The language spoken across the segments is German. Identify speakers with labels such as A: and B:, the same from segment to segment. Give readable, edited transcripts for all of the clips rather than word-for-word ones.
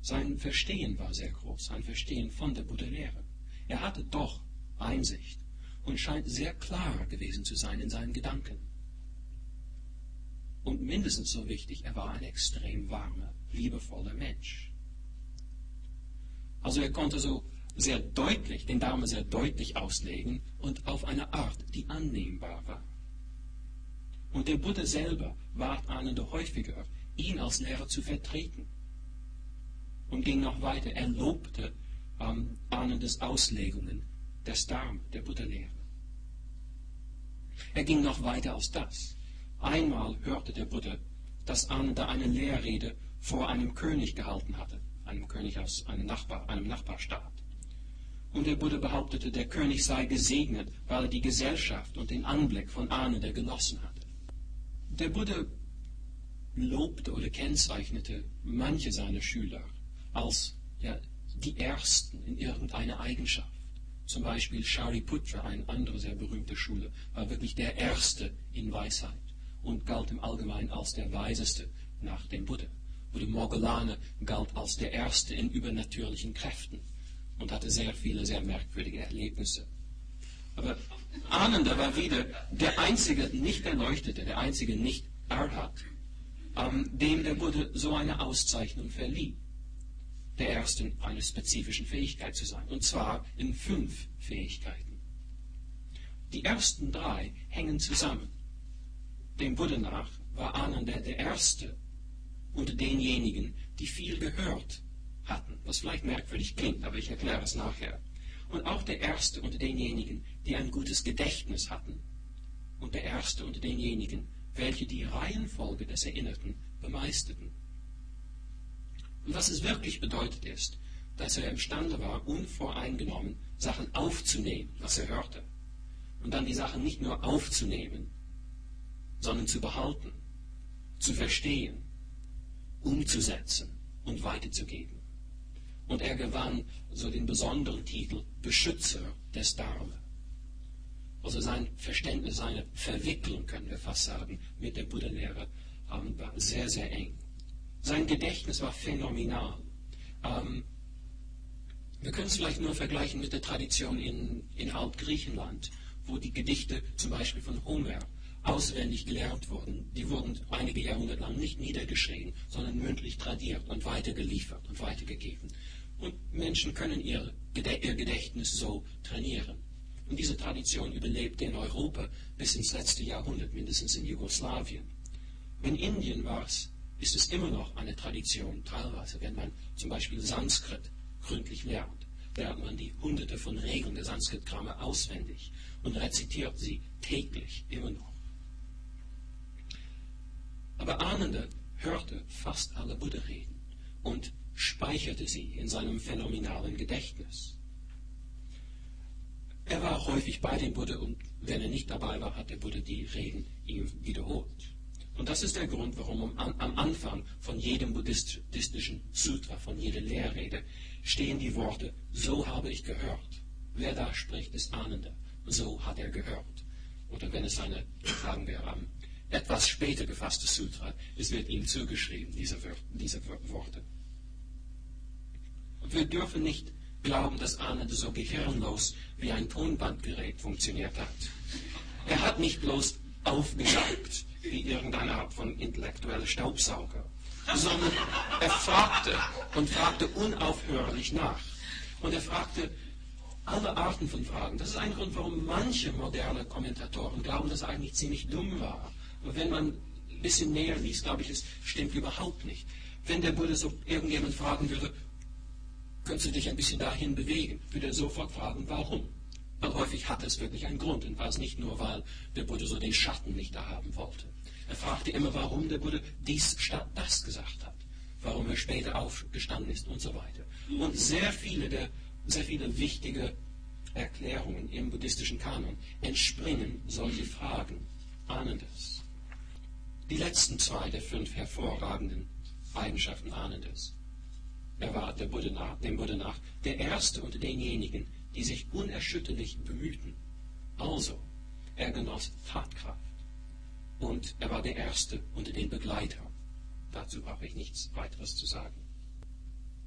A: Sein Verstehen war sehr groß, sein Verstehen von der Buddha-Lehre. Er hatte doch Einsicht und scheint sehr klar gewesen zu sein in seinen Gedanken. Und mindestens so wichtig, er war ein extrem warmer, liebevoller Mensch. Also er konnte so sehr deutlich, den Dharma sehr deutlich auslegen und auf eine Art, die annehmbar war. Und der Buddha selber bat Ananda häufiger, ihn als Lehrer zu vertreten. Und ging noch weiter, er lobte Anandas Auslegungen des Dharma, der Buddha-Lehre. Er ging noch weiter als das. Einmal hörte der Buddha, dass Ananda eine Lehrrede vor einem König gehalten hatte, einem König aus einem Nachbarstaat. Und der Buddha behauptete, der König sei gesegnet, weil er die Gesellschaft und den Anblick von Ananda genossen hatte. Der Buddha lobte oder kennzeichnete manche seiner Schüler als die Ersten in irgendeiner Eigenschaft. Zum Beispiel Shariputra, eine andere sehr berühmte Schule, war wirklich der Erste in Weisheit und galt im Allgemeinen als der Weiseste nach dem Buddha. Oder Moggallana galt als der Erste in übernatürlichen Kräften und hatte sehr viele, sehr merkwürdige Erlebnisse. Aber Ananda war wieder der einzige Nicht-Erleuchtete, der einzige Nicht-Arhat, dem der Buddha so eine Auszeichnung verlieh. Der Erste in einer spezifischen Fähigkeit zu sein, und zwar in 5 Fähigkeiten. Die ersten 3 hängen zusammen. Dem Buddha nach war Ananda der Erste unter denjenigen, die viel gehört hatten, was vielleicht merkwürdig klingt, aber ich erkläre es nachher. Und auch der Erste unter denjenigen, die ein gutes Gedächtnis hatten, und der Erste unter denjenigen, welche die Reihenfolge des Erinnerten bemeisterten. Und was es wirklich bedeutet ist, dass er imstande war, unvoreingenommen Sachen aufzunehmen, was er hörte. Und dann die Sachen nicht nur aufzunehmen, sondern zu behalten, zu verstehen, umzusetzen und weiterzugeben. Und er gewann so den besonderen Titel Beschützer des Dharma. Also sein Verständnis, seine Verwicklung, können wir fast sagen, mit der Buddha-Lehre war sehr, sehr eng. Sein Gedächtnis war phänomenal. Wir können es vielleicht nur vergleichen mit der Tradition in Altgriechenland, wo die Gedichte zum Beispiel von Homer auswendig gelernt wurden. Die wurden einige Jahrhunderte lang nicht niedergeschrieben, sondern mündlich tradiert und weitergeliefert und weitergegeben. Und Menschen können ihr Gedächtnis so trainieren. Und diese Tradition überlebte in Europa bis ins letzte Jahrhundert, mindestens in Jugoslawien. In Indien ist es immer noch eine Tradition, teilweise, wenn man zum Beispiel Sanskrit gründlich lernt man die Hunderte von Regeln der Sanskrit-Grammar auswendig und rezitiert sie täglich immer noch. Aber Ananda hörte fast alle Buddha-Reden und speicherte sie in seinem phänomenalen Gedächtnis. Er war häufig bei dem Buddha und wenn er nicht dabei war, hat der Buddha die Reden ihm wiederholt. Und das ist der Grund, warum am Anfang von jedem buddhistischen Sutra, von jeder Lehrrede, stehen die Worte, so habe ich gehört. Wer da spricht, ist Ananda. So hat er gehört. Oder wenn es eine, sagen wir, etwas später gefasste Sutra, es wird ihm zugeschrieben, diese Worte. Und wir dürfen nicht glauben, dass Ananda so gehirnlos wie ein Tonbandgerät funktioniert hat. Er hat nicht bloß aufgesaugt, wie irgendeine Art von intellektueller Staubsauger, sondern er fragte unaufhörlich nach. Und er fragte alle Arten von Fragen. Das ist ein Grund, warum manche moderne Kommentatoren glauben, dass er eigentlich ziemlich dumm war. Aber wenn man ein bisschen näher liest, glaube ich, es stimmt überhaupt nicht. Wenn der Buddha so irgendjemand fragen würde, könntest du dich ein bisschen dahin bewegen, würde er sofort fragen, warum? Weil häufig hatte es wirklich einen Grund und war es nicht nur, weil der Buddha so den Schatten nicht da haben wollte. Er fragte immer, warum der Buddha dies statt das gesagt hat, warum er später aufgestanden ist und so weiter. Und sehr viele wichtige Erklärungen im buddhistischen Kanon entspringen solche Fragen Anandas. Die letzten 2 der 5 hervorragenden Eigenschaften Anandas. Er war dem Buddha nach der Erste unter denjenigen, die sich unerschütterlich bemühten. Also, er genoss Tatkraft. Und er war der Erste unter den Begleitern. Dazu brauche ich nichts weiteres zu sagen.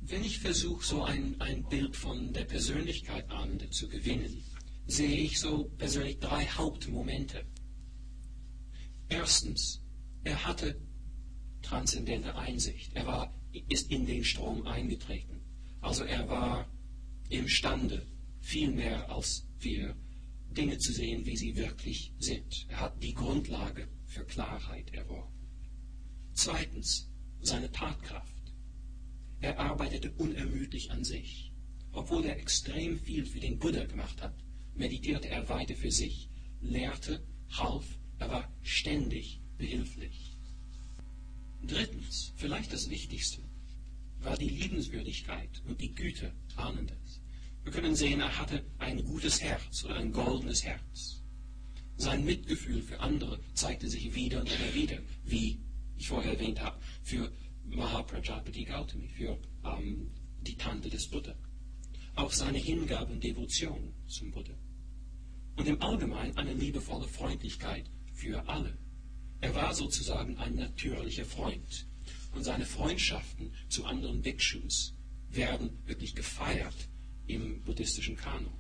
A: Wenn ich versuche, so ein Bild von der Persönlichkeit Ananda zu gewinnen, sehe ich so persönlich 3 Hauptmomente. Erstens, er hatte transzendente Einsicht. Ist in den Strom eingetreten. Also er war imstande, viel mehr als wir, Dinge zu sehen, wie sie wirklich sind. Er hat die Grundlage für Klarheit erworben. Zweitens, seine Tatkraft. Er arbeitete unermüdlich an sich. Obwohl er extrem viel für den Buddha gemacht hat, meditierte er weiter für sich, lehrte, half, er war ständig behilflich. Drittens, vielleicht das Wichtigste, war die Liebenswürdigkeit und die Güte Anandas. Wir können sehen, er hatte ein gutes Herz oder ein goldenes Herz. Sein Mitgefühl für andere zeigte sich wieder und wieder, wie ich vorher erwähnt habe, für Mahaprajapati Gautami, für die Tante des Buddha. Auch seine Hingabe und Devotion zum Buddha. Und im Allgemeinen eine liebevolle Freundlichkeit für alle. Er war sozusagen ein natürlicher Freund. Und seine Freundschaften zu anderen Bhikshus werden wirklich gefeiert im buddhistischen Kanon.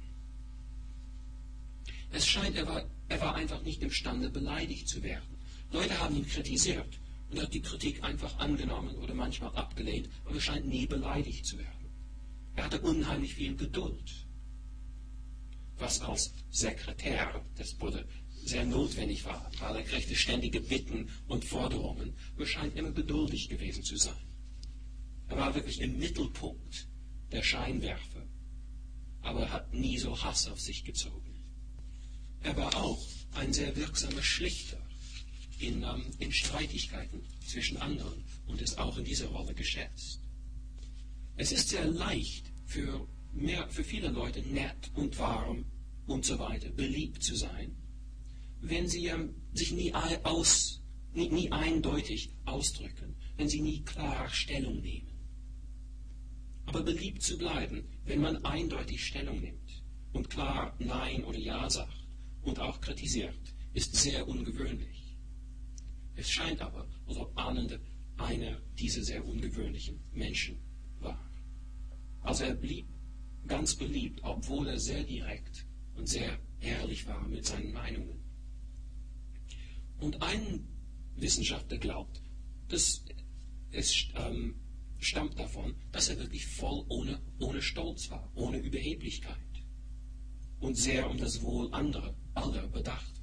A: Es scheint, er war einfach nicht imstande, beleidigt zu werden. Leute haben ihn kritisiert und er hat die Kritik einfach angenommen oder manchmal abgelehnt, aber er scheint nie beleidigt zu werden. Er hatte unheimlich viel Geduld, was als Sekretär des Buddha sehr notwendig war, weil er kriegte ständige Bitten und Forderungen. Er scheint immer geduldig gewesen zu sein. Er war wirklich im Mittelpunkt der Scheinwerfer, aber er hat nie so Hass auf sich gezogen. Er war auch ein sehr wirksamer Schlichter in Streitigkeiten zwischen anderen und ist auch in dieser Rolle geschätzt. Es ist sehr leicht für viele Leute nett und warm und so weiter, beliebt zu sein, wenn sie sich nie eindeutig ausdrücken, wenn sie nie klar Stellung nehmen. Aber beliebt zu bleiben, wenn man eindeutig Stellung nimmt und klar Nein oder Ja sagt und auch kritisiert, ist sehr ungewöhnlich. Es scheint aber, als ob Ananda einer dieser sehr ungewöhnlichen Menschen war. Also er blieb ganz beliebt, obwohl er sehr direkt und sehr ehrlich war mit seinen Meinungen. Und ein Wissenschaftler glaubt, dass es stammt davon, dass er wirklich voll ohne Stolz war, ohne Überheblichkeit und sehr um das Wohl aller bedacht